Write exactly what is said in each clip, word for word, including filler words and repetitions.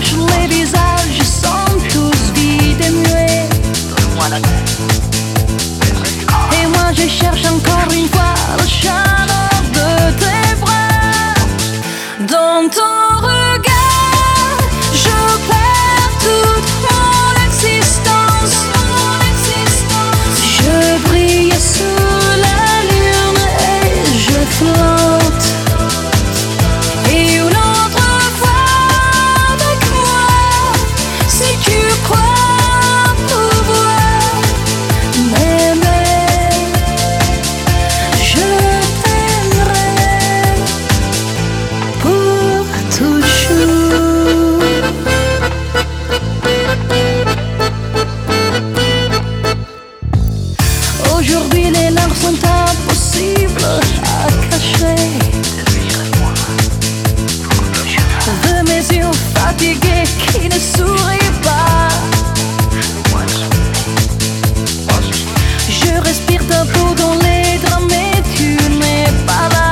proches, les visages sont tous vides et muets. Et moi je cherche encore une fois la chaleur de tes bras. Dans ton regard, je perds toute mon existence. Je brille sous la lune et je flotte. Et une autre fois avec moi, si tu crois pouvoir m'aimer, je t'aimerai pour toujours. Aujourd'hui les larmes sont impossibles à cacher de mes yeux fatigués qui ne sourient pas. Je respire ta peau dans les draps mais tu n'es pas là.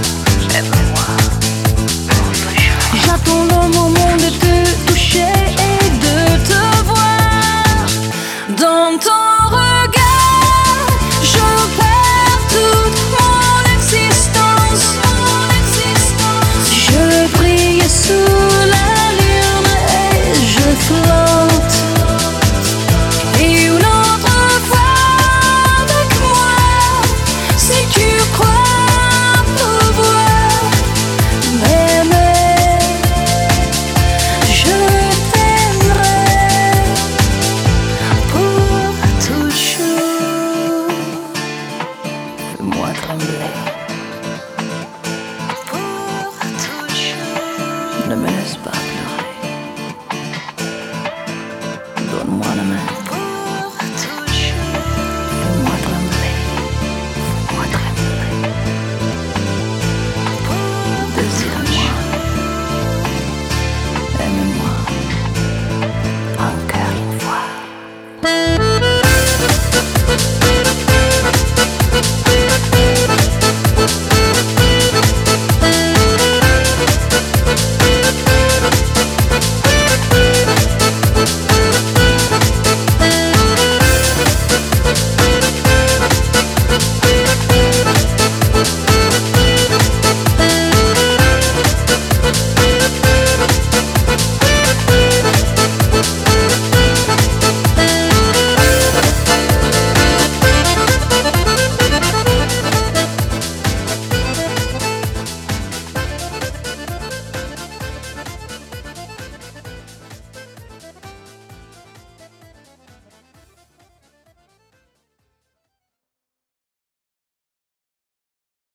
J'attends le moment de te toucher et de te voir. Dans ton regard, je perds toute mon existence. Je brille sous la lune et je flotte. Et une autre fois avec moi, si tu crois pouvoir m'aimer, je t'aimerai pour toujours. Fais-moi trembler pour toujours. Ne me laisse pas.